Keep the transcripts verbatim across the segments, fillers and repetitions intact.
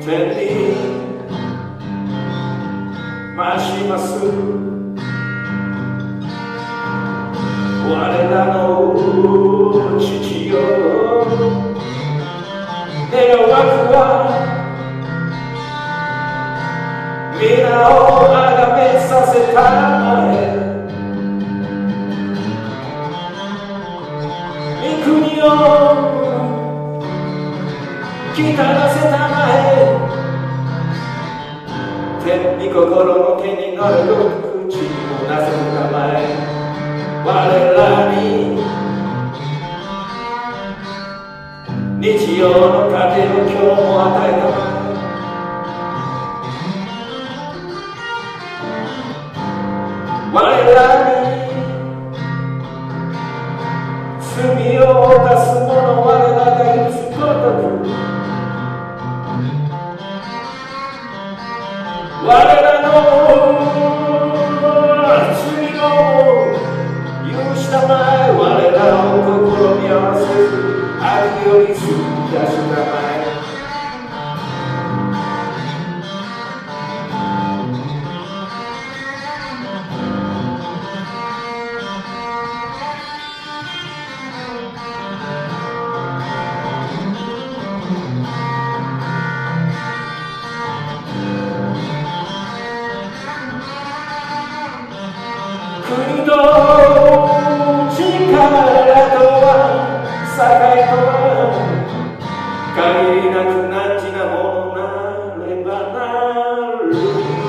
天に増します我らの父よ願わくは皆をあがめさせたまえ御国を来たらせたまえ天に心の手に乗る口をなせたまえ我らに日曜の糧を今日も与えたまえ我らに罪を犯す者我らが許すことく我らの罪を許したまえ我らを試み合わせず悪より救い出したまえ国と力とは栄とは限りなく汝なものなればなる。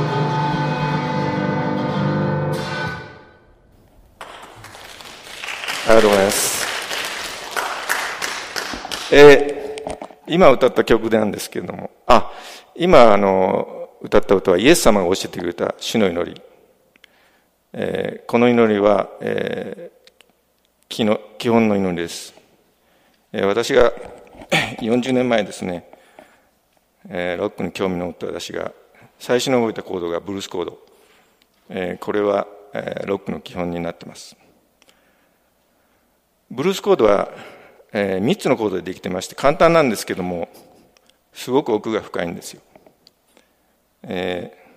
ありがとうございます。えー、今歌った曲なんですけれども、あ、今あの歌った歌はイエス様が教えてくれた主の祈り。えー、この祈りは、えー、基の基本の祈りです。えー、私がよんじゅうねんまえですね、えー、ロックに興味の持った私が最初に覚えたコードがブルースコード。えー、これは、えー、ロックの基本になっています。ブルースコードは、えー、みっつのコードでできてまして簡単なんですけどもすごく奥が深いんですよ。えー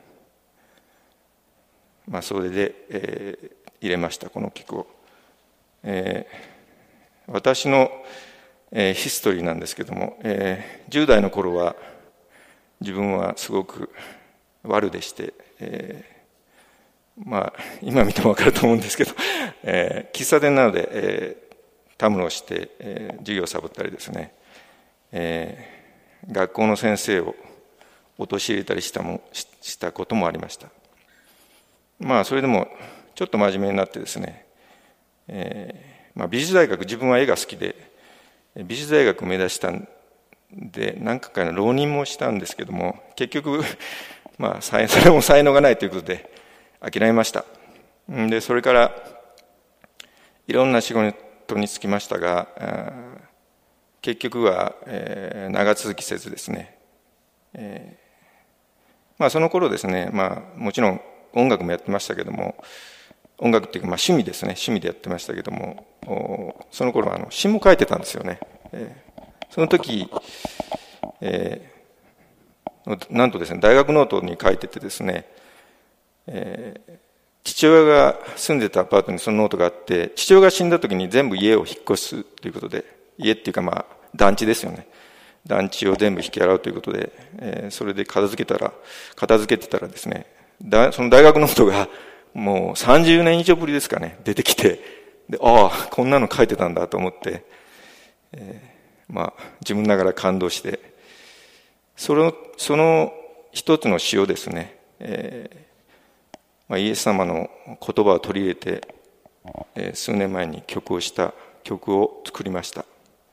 まあ、それで、えー、入れましたこの曲を、えー、私の、えー、ヒストリーなんですけども、えー、じゅう代の頃は自分はすごく悪でして、えー、まあ今見ても分かると思うんですけど、えー、喫茶店なので、えー、たむろして、えー、授業をサボったりですね、えー、学校の先生を陥れたりしたもし、したこともありました。まあそれでもちょっと真面目になってですね、えーまあ、美術大学自分は絵が好きで美術大学を目指したんで何回かの浪人もしたんですけども結局まあそれも才能がないということで諦めました。でそれからいろんな仕事に就きましたが結局は、えー、長続きせずですね、えーまあ、その頃ですね、まあ、もちろん音楽もやってましたけども音楽っていうかまあ趣味ですね趣味でやってましたけどもその頃はあの詩も書いてたんですよね、えー、その時、えー、なんとですね大学ノートに書いててですね、えー、父親が住んでたアパートにそのノートがあって父親が死んだ時に全部家を引っ越すということで家っていうかまあ団地ですよね団地を全部引き払うということで、えー、それで片付けたら片付けてたらですねだその大学ノートがもうさんじゅうねん以上ぶりですかね出てきてでああこんなの書いてたんだと思って、えー、まあ自分ながら感動してそのその一つの詩をですね、えーまあ、イエス様の言葉を取り入れて、えー、数年前に曲をした曲を作りました、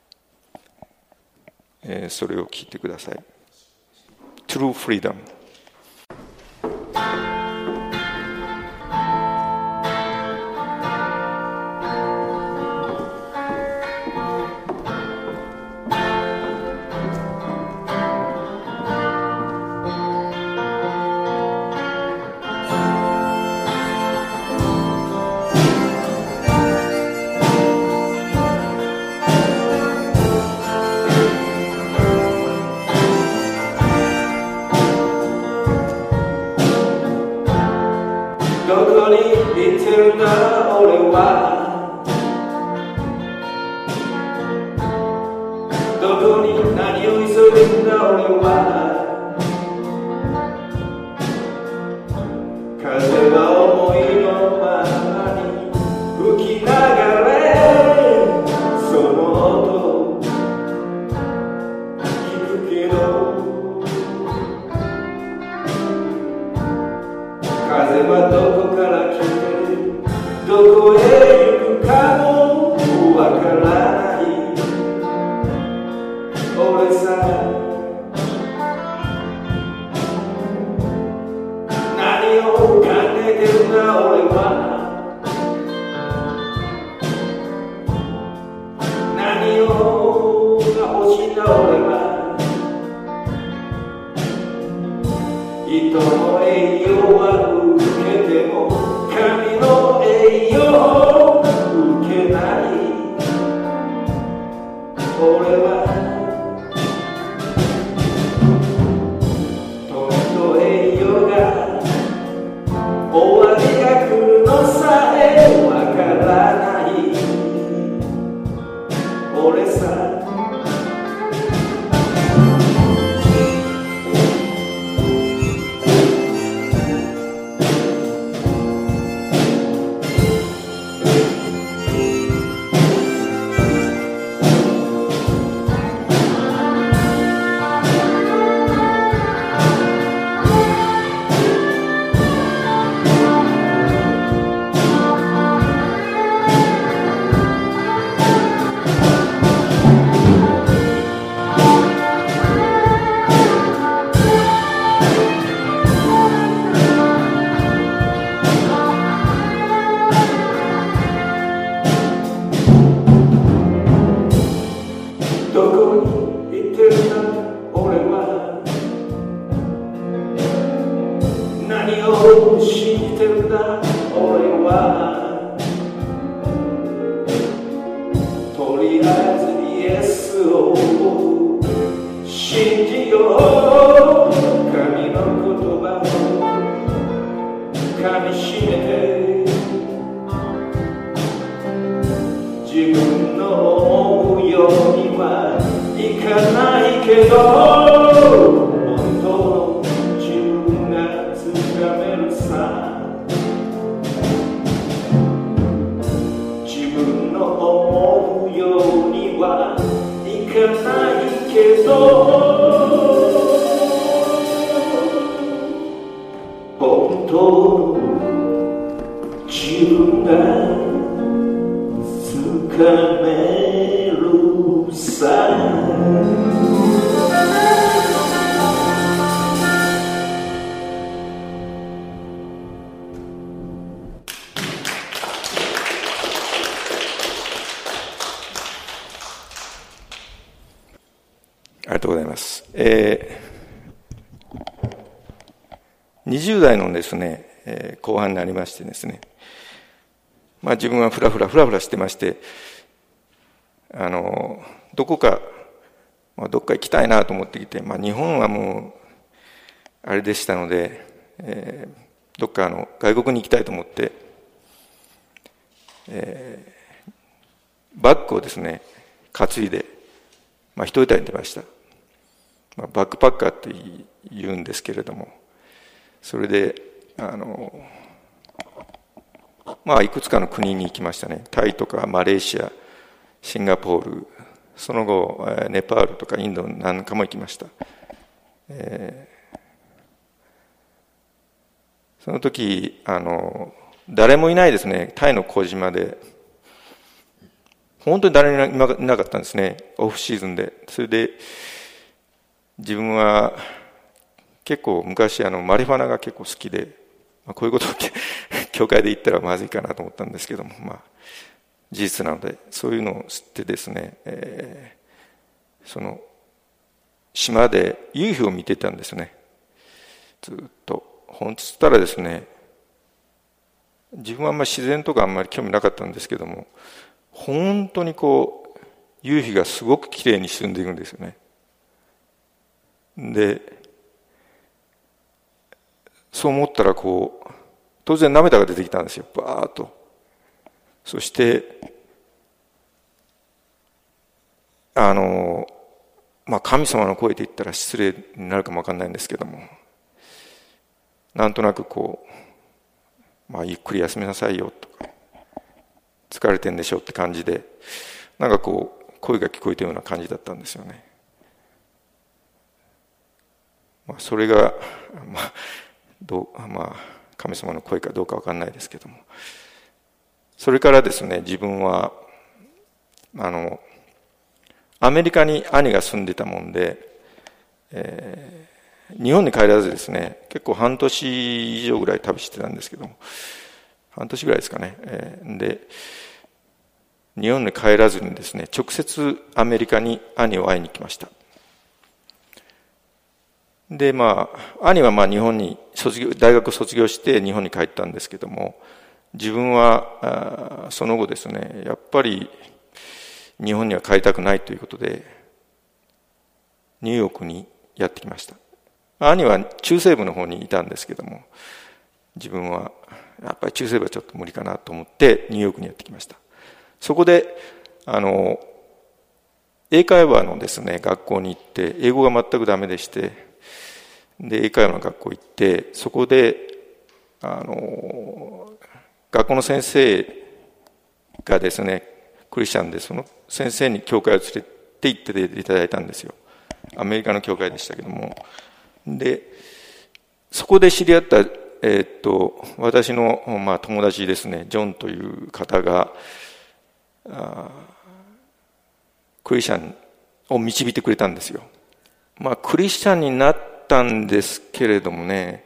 えー、それを聴いてください。 True Freedom。 は風は思いのままに吹き流れその音聞くけど風はどこから来てどこへ行くかもわからない俺さ何を考えてるんだ俺は何をが欲しいんだ俺は人の栄養は受けても神の栄養を受けない俺は富と栄養が終わりが来るのさえわからない俺さありがとうございます。えー、にじゅう代のですね、えー、後半になりましてですね、まあ自分はふらふらふらふらしてまして、あの、どこか、まあ、どっか行きたいなと思ってきて、まあ日本はもう、あれでしたので、えー、どっかあの外国に行きたいと思って、えー、バッグをですね、担いで、まあ一人旅に出ました。まあ、バックパッカーって言うんですけれども、それで、あの、まあいくつかの国に行きましたね。タイとかマレーシア、シンガポール、その後、ネパールとかインドなんかも行きました。えー、その時、あの、誰もいないですね、タイの小島で、本当に誰もいなかったんですね、オフシーズンで。それで、自分は結構昔あのマリファナが結構好きで、まあ、こういうことを教会で言ったらまずいかなと思ったんですけども、まあ事実なので、そういうのを知ってですね、えー、その島で夕日を見てたんですね。ずっと。ほんとしたらですね、自分はあんまり自然とかあんまり興味なかったんですけども、本当にこう夕日がすごくきれいに沈んでいくんですよね。で、そう思ったらこう当然涙が出てきたんですよ、バーッと。そしてあのまあ神様の声と言ったら失礼になるかもわかんないんですけども、なんとなくこう、まあゆっくり休みなさいよとか、疲れてんでしょって感じで、なんかこう声が聞こえたような感じだったんですよね。まあそれがまあどうまあ神様の声かどうかわかんないですけども、それからですね、自分はあのアメリカに兄が住んでたもんで、えー、日本に帰らずですね、結構半年以上ぐらい旅してたんですけども、半年ぐらいですかね、えー、で日本に帰らずにですね、直接アメリカに兄を会いに来ました。でまあ兄はまあ日本に卒業大学を卒業して日本に帰ったんですけども、自分はその後ですね、やっぱり日本には帰りたくないということでニューヨークにやってきました。兄は中西部の方にいたんですけども、自分はやっぱり中西部はちょっと無理かなと思ってニューヨークにやってきました。そこであの英会話のですね学校に行って、英語が全くダメでして、で英会話の学校行って、そこであの学校の先生がですねクリスチャンで、その先生に教会を連れて行っていただいたんですよ。アメリカの教会でしたけども、でそこで知り合った、えー、っと私の、まあ、友達ですね、ジョンという方があクリスチャンを導いてくれたんですよ。まあクリスチャンになったんですけれどもね、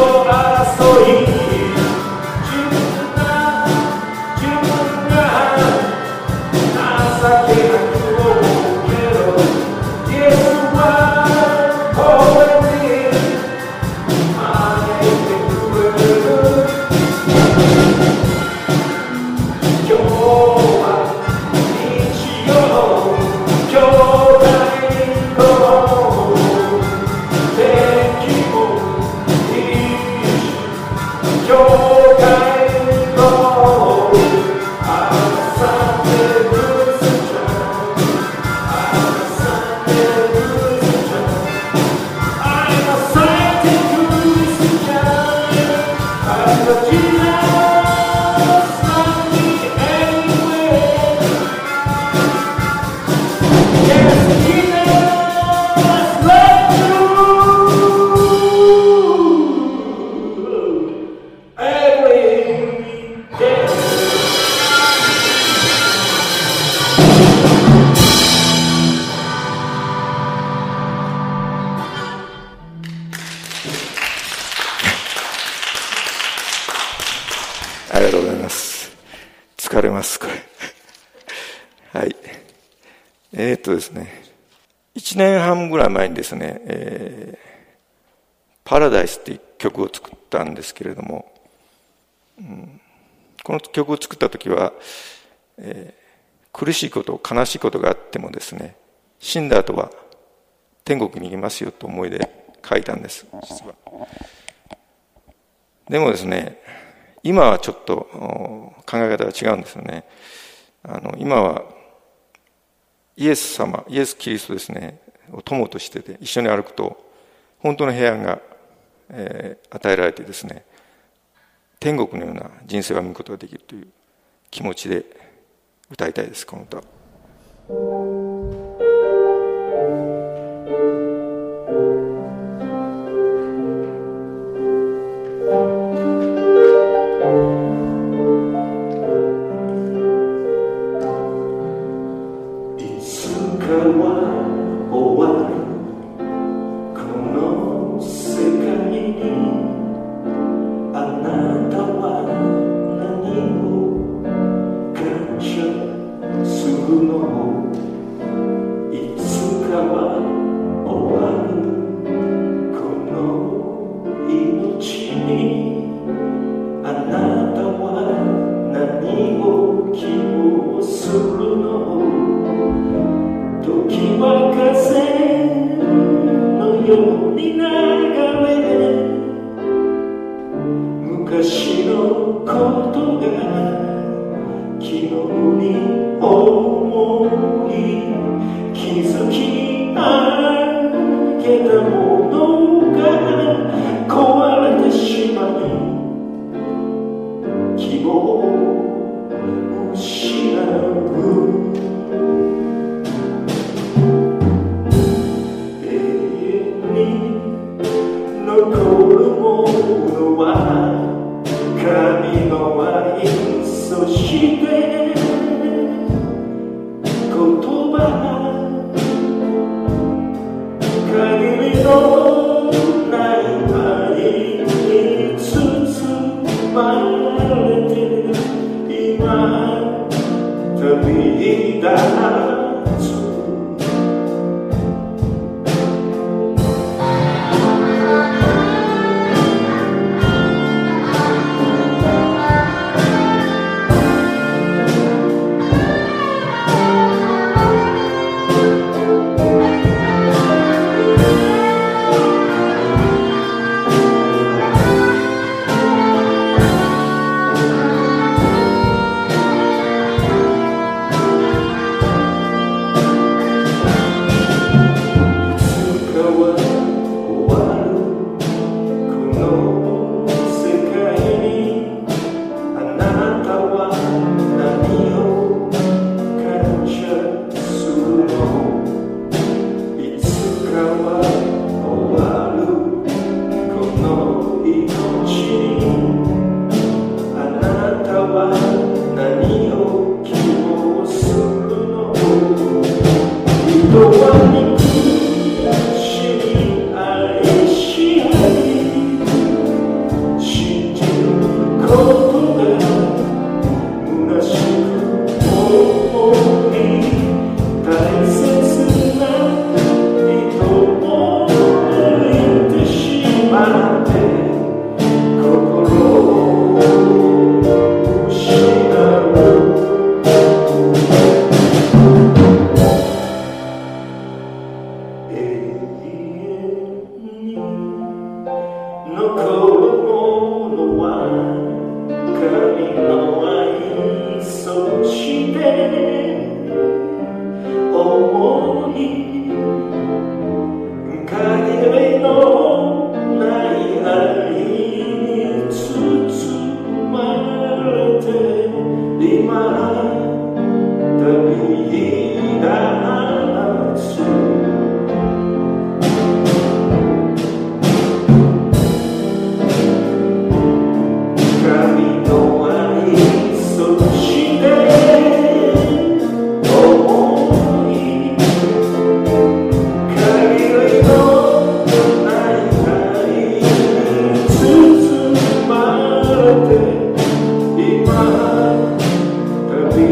自分がますこれはいえー、っとですねいちねんはんぐらい前にですね、えー、パラダイスっていう曲を作ったんですけれども、うん、この曲を作った時は、えー、苦しいこと悲しいことがあってもですね、死んだ後は天国に行きますよと思いで書いたんです実は。でもですね、今はちょっと考え方が違うんですよね。あの今はイエス様、イエス・キリストですねを友としてて一緒に歩くと本当の平安が、えー、与えられてですね、天国のような人生を歩むことができるという気持ちで歌いたいです、この歌。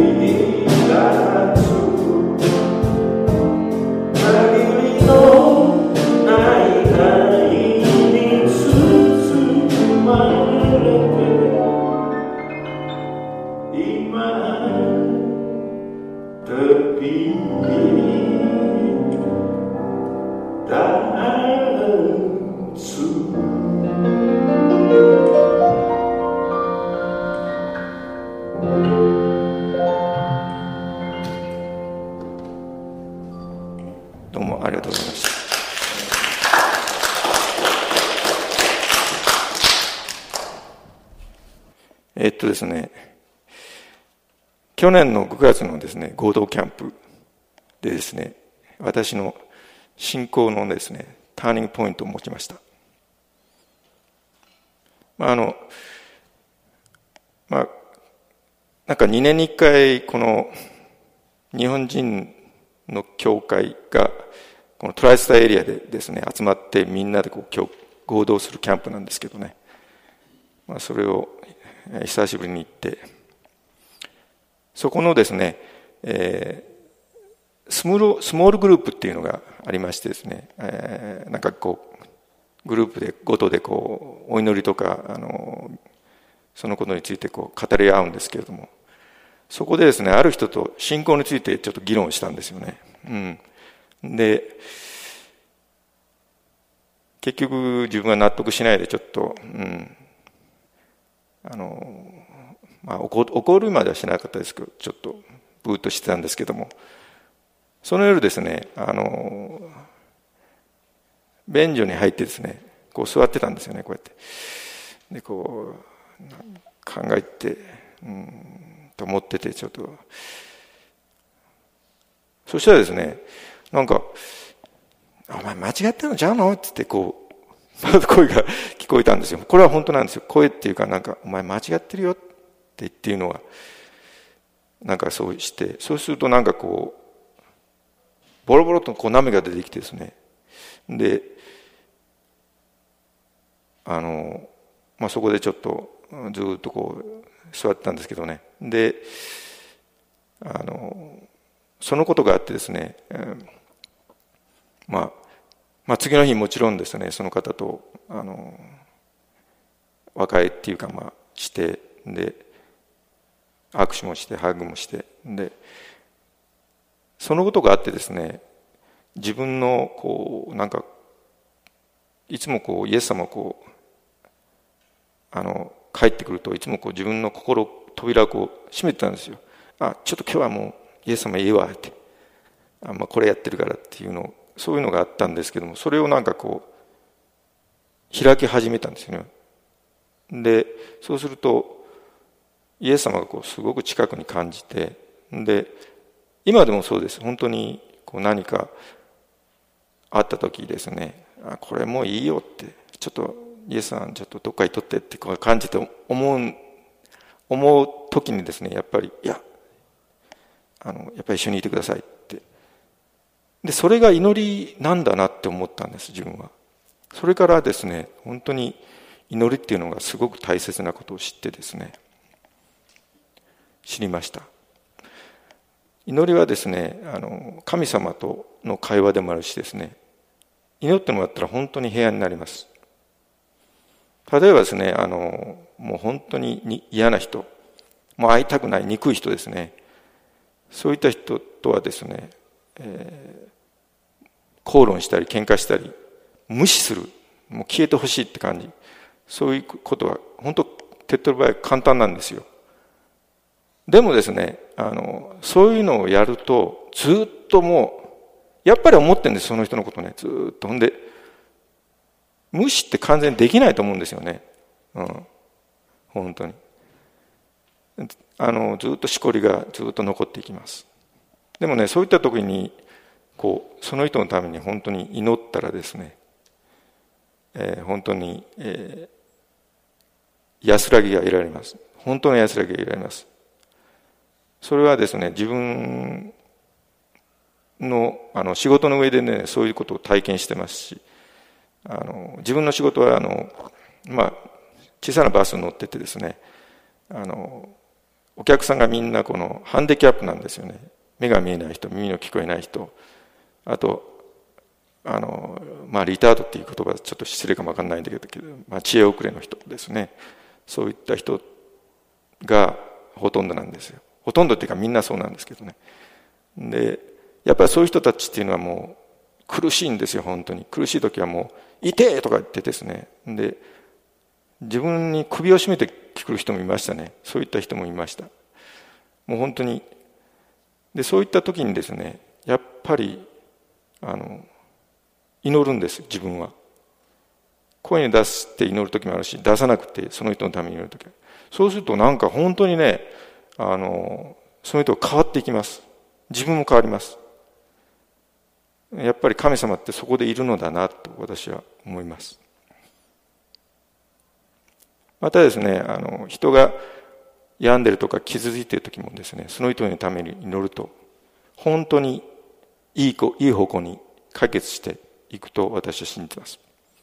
どうもありがとうございました。えっとですね、去年のくがつのですね、合同キャンプでですね、私の信仰のですね、ターニングポイントを持ちました。まああの、まあ、なんかにねんにいっかいこの日本人の教会がこのトライスターエリアでですね、集まってみんなでこう合同するキャンプなんですけどね、まあ、それを久しぶりに行って、そこのですね、えー、スモール、スモールグループっていうのがありましてですね、えー、なんかこうグループでごとでこうお祈りとかあのそのことについてこう語り合うんですけれども、そこでですね、ある人と信仰についてちょっと議論したんですよね。うん、で結局自分は納得しないでちょっと、うん、あのまあ怒、怒るまではしなかったですけど、ちょっとブーッとしてたんですけども、その夜ですね、あの便所に入ってですね、こう座ってたんですよね、こうやってでこう考えて、うんと思ってて、ちょっとそしたらですね、なんかお前間違ってるのちゃうのって言ってこうまず声が聞こえたんですよ。これは本当なんですよ。声っていうか、なんかお前間違ってるよってっていうのはなんかそうして、そうするとなんかこうボロボロとこう涙が出てきてですね、であの、まあ、そこでちょっとずっとこう座ってたんですけどね、であのそのことがあってですね、えーまあ、まあ次の日もちろんですね、その方とあの和解っていうかまあしてで握手もしてハグもしてでそのことがあってですね、自分のこうなんかいつもこうイエス様をこうあの帰ってくるといつもこう自分の心扉をこう閉めてたんですよ。あ、ちょっと今日はもうイエス様いいわって、あ、まあ、これやってるからっていうのを、そういうのがあったんですけども、それをなんかこう開き始めたんですよね。でそうするとイエス様がこうすごく近くに感じて、で今でもそうです。本当にこう何かあった時ですね、あ、これもういいよって、ちょっとイエスさんちょっとどっかに取ってってこう感じて思う思う時にですね、やっぱりいやあのやっぱり一緒にいてくださいって、でそれが祈りなんだなって思ったんです、自分は。それからですね、本当に祈りっていうのがすごく大切なことを知ってですね、知りました。祈りはですね、あの神様との会話でもあるしですね、祈ってもらったら本当に平安になります。例えばですね、あのもう本当に嫌な人、もう会いたくない憎い人ですね、そういった人とはですね、えー、口論したり喧嘩したり無視する、もう消えてほしいって感じ、そういうことは本当手っ取り早く簡単なんですよ。でもですね、あのそういうのをやるとずっともうやっぱり思ってるんです、その人のことね、ずっと。ほんで無視って完全にできないと思うんですよね。うん、本当にあのずっとしこりがずっと残っていきます。でもね、そういった時にこうその人のために本当に祈ったらですね、えー、本当に、えー、安らぎが得られます。本当の安らぎが得られます。それはですね、自分の、あの仕事の上でね、そういうことを体験してますし、あの自分の仕事はあの、まあ、小さなバスに乗っててですね、あのお客さんがみんなこのハンディキャップなんですよね。目が見えない人、耳の聞こえない人、あとあの、まあ、リタードっていう言葉はちょっと失礼かもわかんないんだけど、まあ、知恵遅れの人ですね。そういった人がほとんどなんですよ。ほとんどっていうかみんなそうなんですけどね。でやっぱりそういう人たちっていうのはもう苦しいんですよ。本当に苦しい時はもう「痛え!」とか言ってですね、で自分に首を絞めてくる人もいましたね。そういった人もいました。もう本当にでそういった時にですね、やっぱりあの祈るんです。自分は声に出して祈る時もあるし、出さなくてその人のために祈る時は、そうするとなんか本当にね、あのその人が変わっていきます。自分も変わります。やっぱり神様ってそこでいるのだなと私は思います。またですね、あの人が病んでるとか傷ついている時もですね、その人のために祈ると本当にいい子いい方向に解決していくと私は信じています。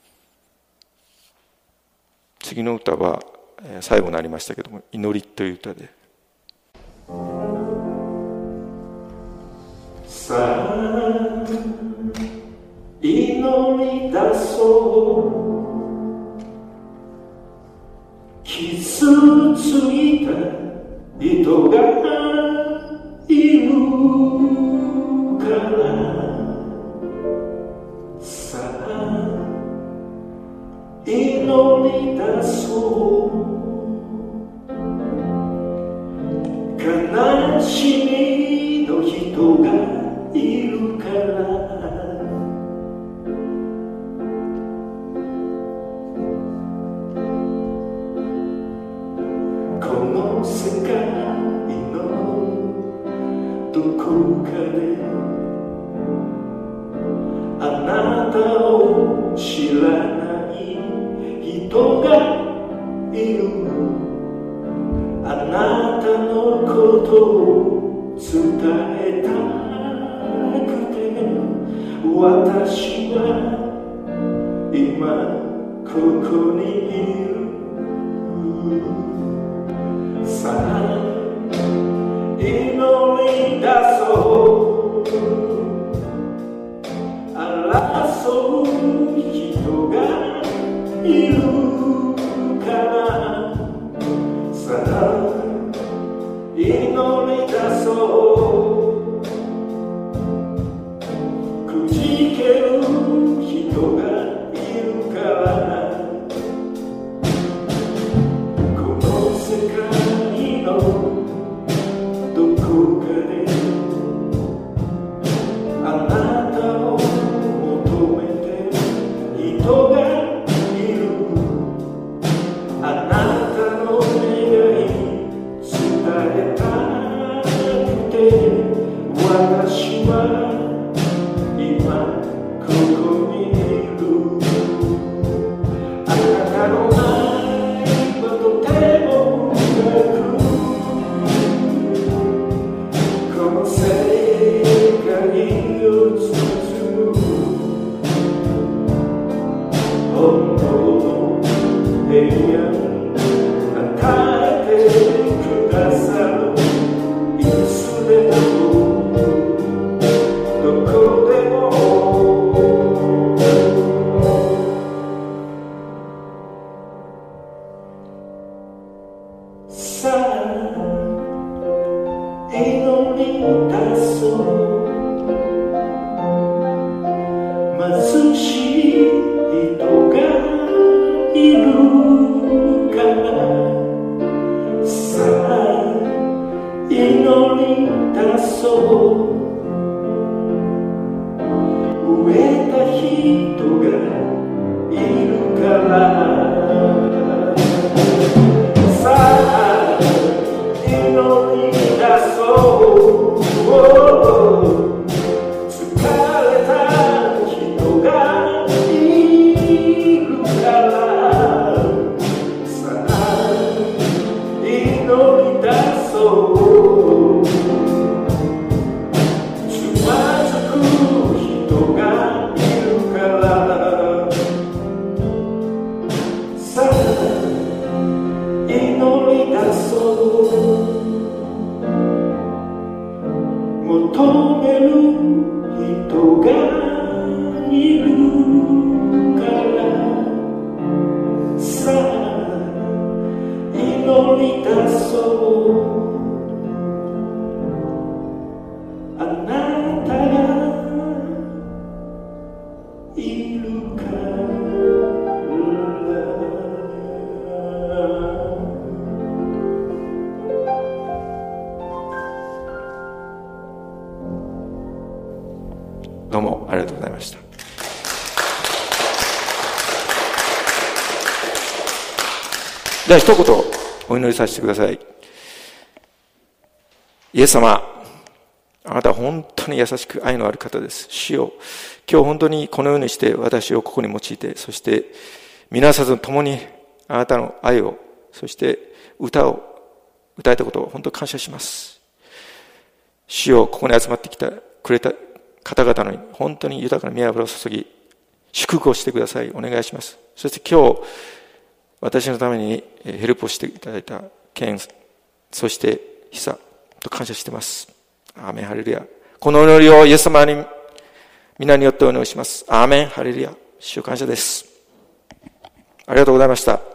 次の歌は最後になりましたけども、祈りという歌で、 さあ祈り出そう、傷ついた人がいるからさあ祈り出そう、悲しみの人がいるからこの世界のどこかであなたを知らない人がいる、あなたのことを伝えたくて私は今ここにいる、さあ祈り出そう、争う人がいるからさあ祈り出そう、くじける人がいるからこの世界のどこかであなたを求めて人がいる、あなたの願い伝えたくて私は今ここにいる、あなたの愛はとても深くこの世界を包む本当の平安与えてくださる、いつでもどこでもさあ祈り出そう、貧しい人がいるからさあ祈り出そう、飢えた人がいるからさあ祈り出そう、疲れた人がいるからさあ祈り出そう、つまずく人がいるからさあ祈り出そう。 求める人がいるからさあ祈り出そうあなたがいるからどうもありがとうございました。では一言お祈りさせてください。イエス様、あなたは本当に優しく愛のある方です。主よ、今日本当にこのようにして私をここに用いて、そして皆さんと共にあなたの愛を、そして歌を歌えたことを本当に感謝します。主よ、ここに集まってきたくれた方々の本当に豊かな御油を注ぎ祝福をしてください。お願いします。そして今日私のためにヘルプをしていただいたケン、そしてヒサと感謝しています。アーメンハレルヤ。この祈りをイエス様に皆によってお祈りします。アーメンハレルヤ。主感謝です。ありがとうございました。